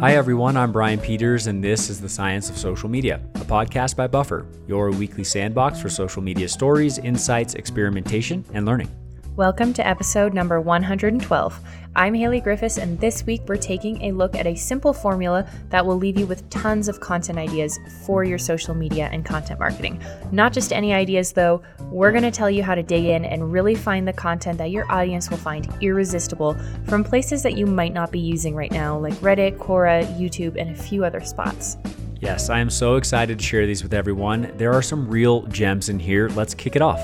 Hi everyone, I'm Brian Peters and this is The Science of Social Media, a podcast by Buffer, your weekly sandbox for social media stories, insights, experimentation, and learning. Welcome to episode number 112. I'm Haley Griffiths, and this week we're taking a look at a simple formula that will leave you with tons of content ideas for your social media and content marketing. Not just any ideas though, we're going to tell you how to dig in and really find the content that your audience will find irresistible from places that you might not be using right now, like Reddit, Quora, YouTube, and a few other spots. Yes, I am so excited to share these with everyone. There are some real gems in here. Let's kick it off.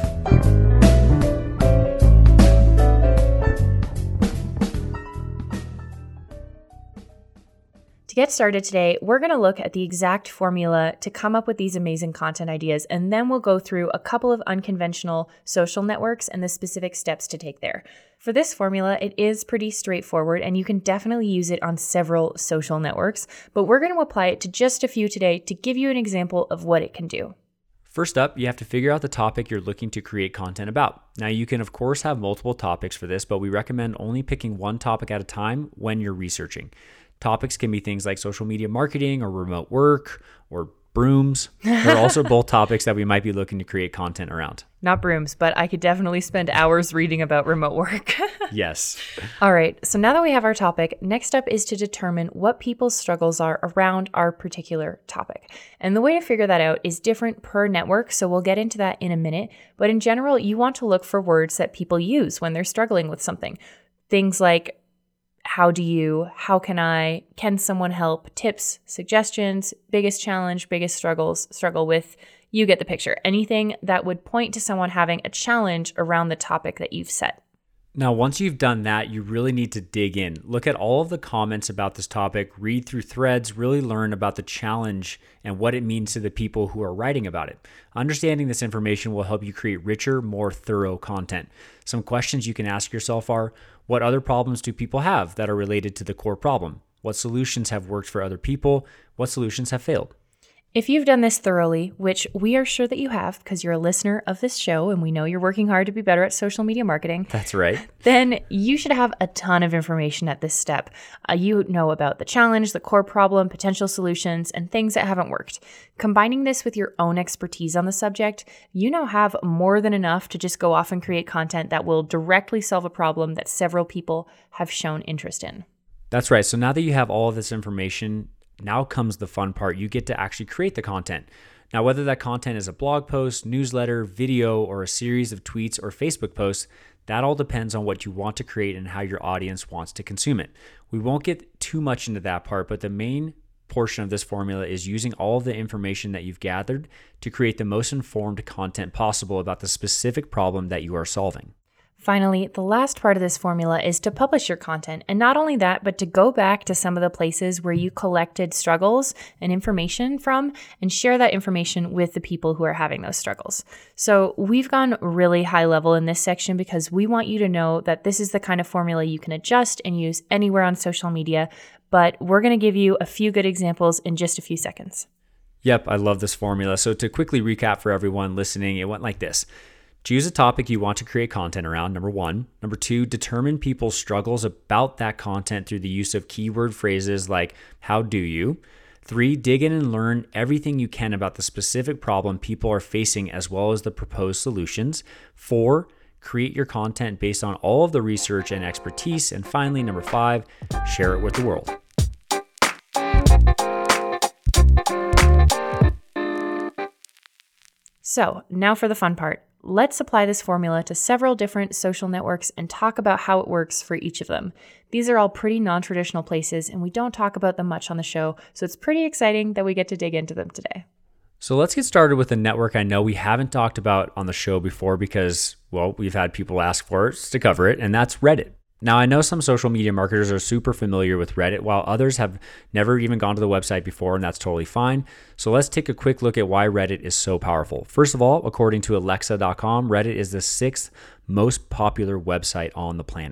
To get started today, we're going to look at the exact formula to come up with these amazing content ideas, and then we'll go through a couple of unconventional social networks and the specific steps to take there. For this formula, it is pretty straightforward, and you can definitely use it on several social networks, but we're going to apply it to just a few today to give you an example of what it can do. First up, you have to figure out the topic you're looking to create content about. Now, you can of course have multiple topics for this, but we recommend only picking one topic at a time when you're researching. Topics can be things like social media marketing or remote work or brooms. They're also both topics that we might be looking to create content around. Not brooms, but I could definitely spend hours reading about remote work. Yes. All right, so now that we have our topic, next up is to determine what people's struggles are around our particular topic. And the way to figure that out is different per network, so we'll get into that in a minute. But in general, you want to look for words that people use when they're struggling with something. Things like how do you, how can I, can someone help, tips, suggestions, biggest challenge, biggest struggles, struggle with, you get the picture. Anything that would point to someone having a challenge around the topic that you've set. Now, once you've done that, you really need to dig in. Look at all of the comments about this topic, read through threads, really learn about the challenge and what it means to the people who are writing about it. Understanding this information will help you create richer, more thorough content. Some questions you can ask yourself are, what other problems do people have that are related to the core problem? What solutions have worked for other people? What solutions have failed? If you've done this thoroughly, which we are sure that you have because you're a listener of this show and we know you're working hard to be better at social media marketing. That's right. Then you should have a ton of information at this step. You know about the challenge, the core problem, potential solutions, and things that haven't worked. Combining this with your own expertise on the subject, you now have more than enough to just go off and create content that will directly solve a problem that several people have shown interest in. That's right. So now that you have all of this information, now comes the fun part. You get to actually create the content. Now, whether that content is a blog post, newsletter, video, or a series of tweets or Facebook posts, that all depends on what you want to create and how your audience wants to consume it. We won't get too much into that part, but the main portion of this formula is using all of the information that you've gathered to create the most informed content possible about the specific problem that you are solving. Finally, the last part of this formula is to publish your content. And not only that, but to go back to some of the places where you collected struggles and information from and share that information with the people who are having those struggles. So we've gone really high level in this section because we want you to know that this is the kind of formula you can adjust and use anywhere on social media. But we're going to give you a few good examples in just a few seconds. Yep, I love this formula. So to quickly recap for everyone listening, it went like this. Choose a topic you want to create content around, number one. Number two, determine people's struggles about that content through the use of keyword phrases like, how do you? 3, dig in and learn everything you can about the specific problem people are facing as well as the proposed solutions. 4, create your content based on all of the research and expertise. And finally, number 5, share it with the world. So now for the fun part. Let's apply this formula to several different social networks and talk about how it works for each of them. These are all pretty non-traditional places and we don't talk about them much on the show, so it's pretty exciting that we get to dig into them today. So let's get started with a network I know we haven't talked about on the show before because, well, we've had people ask for us to cover it, and that's Reddit. Now, I know some social media marketers are super familiar with Reddit, while others have never even gone to the website before, and that's totally fine. So let's take a quick look at why Reddit is so powerful. First of all, according to Alexa.com, Reddit is the 6th most popular website on the planet.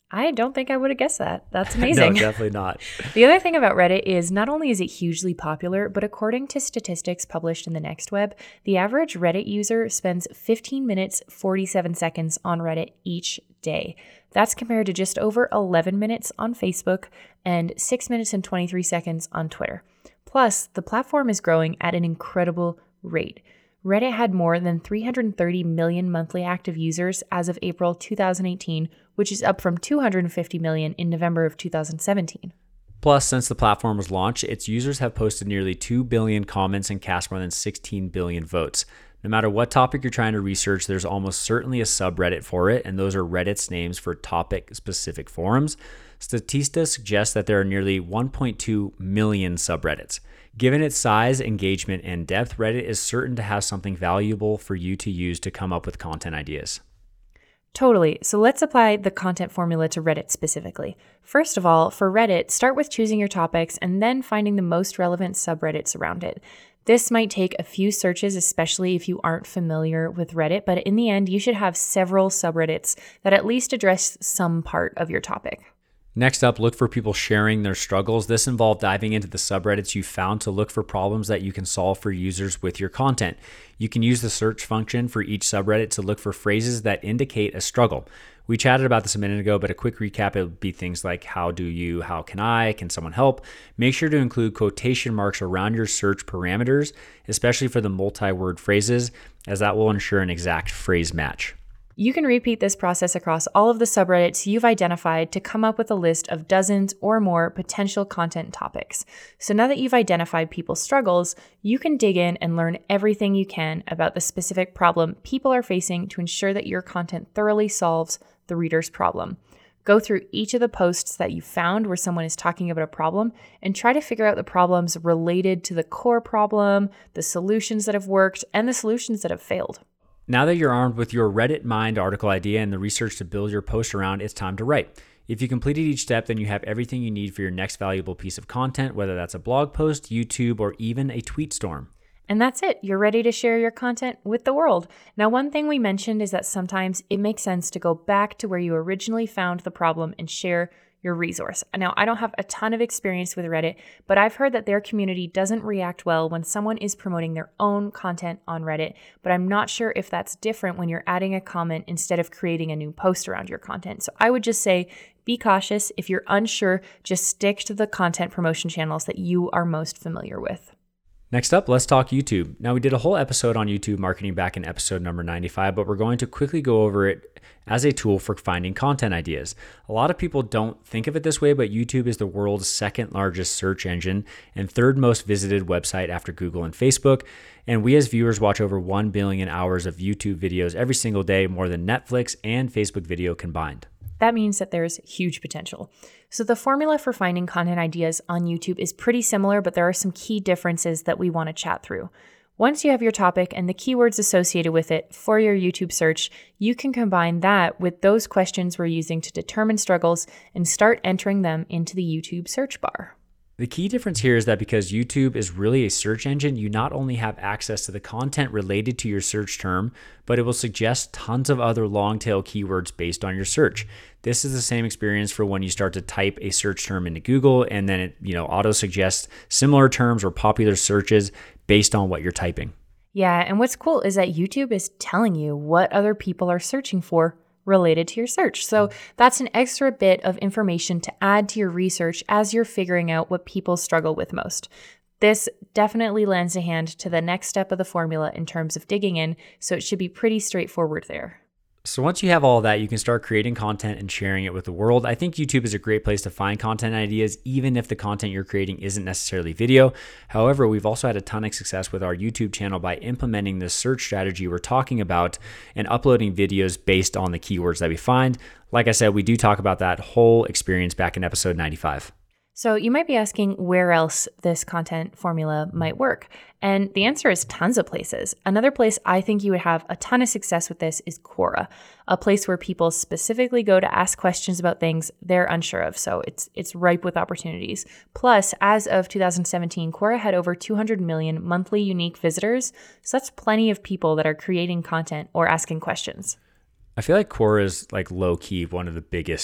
I don't think I would have guessed that. That's No, amazing. definitely not. The other thing about Reddit is not only is it hugely popular, but according to statistics published in the Next Web, the average Reddit user spends 15 minutes, 47 seconds on Reddit each day. That's compared to just over 11 minutes on Facebook and 6 minutes and 23 seconds on Twitter. Plus, the platform is growing at an incredible rate. Reddit had more than 330 million monthly active users as of April 2018, which is up from 250 million in November of 2017. Plus, since the platform was launched, its users have posted nearly 2 billion comments and cast more than 16 billion votes. No matter what topic you're trying to research, there's almost certainly a subreddit for it, and those are Reddit's names for topic-specific forums. Statista suggests that there are nearly 1.2 million subreddits. Given its size, engagement, and depth, Reddit is certain to have something valuable for you to use to come up with content ideas. Totally. So let's apply the content formula to Reddit specifically. First of all, for Reddit, start with choosing your topics and then finding the most relevant subreddits around it. This might take a few searches, especially if you aren't familiar with Reddit, but in the end, you should have several subreddits that at least address some part of your topic. Next up, look for people sharing their struggles. This involved diving into the subreddits you found to look for problems that you can solve for users with your content. You can use the search function for each subreddit to look for phrases that indicate a struggle. We chatted about this a minute ago, but a quick recap, it would be things like how do you, how can I, can someone help? Make sure to include quotation marks around your search parameters, especially for the multi-word phrases, as that will ensure an exact phrase match. You can repeat this process across all of the subreddits you've identified to come up with a list of dozens or more potential content topics. So now that you've identified people's struggles, you can dig in and learn everything you can about the specific problem people are facing to ensure that your content thoroughly solves the reader's problem. Go through each of the posts that you found where someone is talking about a problem and try to figure out the problems related to the core problem, the solutions that have worked, and the solutions that have failed. Now that you're armed with your Reddit Mind article idea and the research to build your post around, it's time to write. If you completed each step, then you have everything you need for your next valuable piece of content, whether that's a blog post, YouTube, or even a tweet storm. And that's it. You're ready to share your content with the world. Now, one thing we mentioned is that sometimes it makes sense to go back to where you originally found the problem and share your resource. Now, I don't have a ton of experience with Reddit, but I've heard that their community doesn't react well when someone is promoting their own content on Reddit, but I'm not sure if that's different when you're adding a comment instead of creating a new post around your content. So I would just say, be cautious. If you're unsure, just stick to the content promotion channels that you are most familiar with. Next up, let's talk YouTube. Now, we did a whole episode on YouTube marketing back in episode number 95, but we're going to quickly go over it as a tool for finding content ideas. A lot of people don't think of it this way, but YouTube is the world's second largest search engine and third most visited website after Google and Facebook. And we as viewers watch over 1 billion hours of YouTube videos every single day, more than Netflix and Facebook video combined. That means that there's huge potential. So the formula for finding content ideas on YouTube is pretty similar, but there are some key differences that we want to chat through. Once you have your topic and the keywords associated with it for your YouTube search, you can combine that with those questions we're using to determine struggles and start entering them into the YouTube search bar. The key difference here is that because YouTube is really a search engine, you not only have access to the content related to your search term, but it will suggest tons of other long tail keywords based on your search. This is the same experience for when you start to type a search term into Google and then it, auto suggests similar terms or popular searches based on what you're typing. Yeah, and what's cool is that YouTube is telling you what other people are searching for related to your search. So that's an extra bit of information to add to your research as you're figuring out what people struggle with most. This definitely lends a hand to the next step of the formula in terms of digging in, so it should be pretty straightforward there. So once you have all of that, you can start creating content and sharing it with the world. I think YouTube is a great place to find content ideas, even if the content you're creating isn't necessarily video. However, we've also had a ton of success with our YouTube channel by implementing the search strategy we're talking about and uploading videos based on the keywords that we find. Like I said, we do talk about that whole experience back in episode 95. So you might be asking where else this content formula might work. And the answer is tons of places. Another place I think you would have a ton of success with this is Quora, a place where people specifically go to ask questions about things they're unsure of. So it's ripe with opportunities. Plus, as of 2017, Quora had over 200 million monthly unique visitors. So that's plenty of people that are creating content or asking questions. I feel like Quora is like low key one of the biggest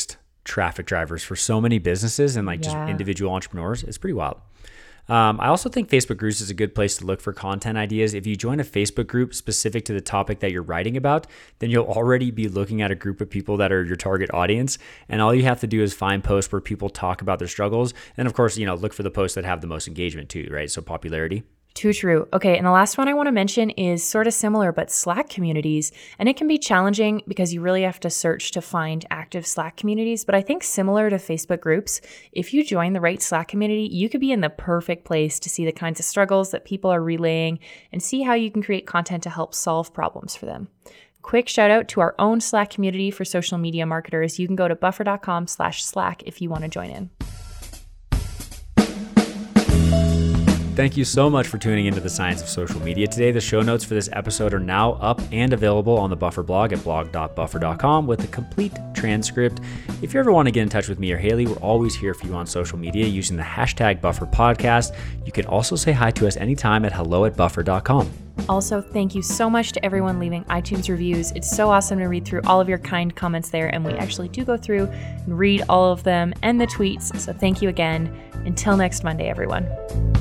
traffic drivers for so many businesses and like just individual entrepreneurs. It's pretty wild. I also think Facebook groups is a good place to look for content ideas. If you join a Facebook group specific to the topic that you're writing about, then you'll already be looking at a group of people that are your target audience. And all you have to do is find posts where people talk about their struggles. And of course, look for the posts that have the most engagement too, right? So popularity. Too true. Okay, and the last one I want to mention is sort of similar, but Slack communities. And it can be challenging because you really have to search to find active Slack communities. But I think similar to Facebook groups, if you join the right Slack community, you could be in the perfect place to see the kinds of struggles that people are relaying and see how you can create content to help solve problems for them. Quick shout out to our own Slack community for social media marketers. You can go to buffer.com/Slack if you want to join in. Thank you so much for tuning into the Science of Social Media today. The show notes for this episode are now up and available on the Buffer blog at blog.buffer.com with a complete transcript. If you ever want to get in touch with me or Haley, we're always here for you on social media using the hashtag BufferPodcast. You can also say hi to us anytime at hello@buffer.com. Also, thank you so much to everyone leaving iTunes reviews. It's so awesome to read through all of your kind comments there, and we actually do go through and read all of them and the tweets. So thank you again. Until next Monday, everyone.